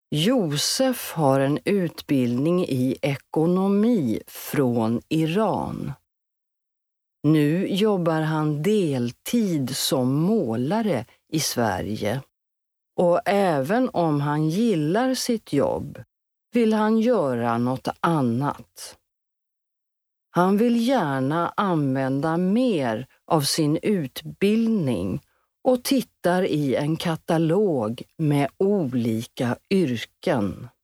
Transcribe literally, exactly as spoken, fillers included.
Josef har en utbildning i ekonomi från Iran. Nu jobbar han deltid som målare i Sverige. Och även om han gillar sitt jobb vill han göra något annat. Han vill gärna använda mer av sin utbildning och tittar i en katalog med olika yrken.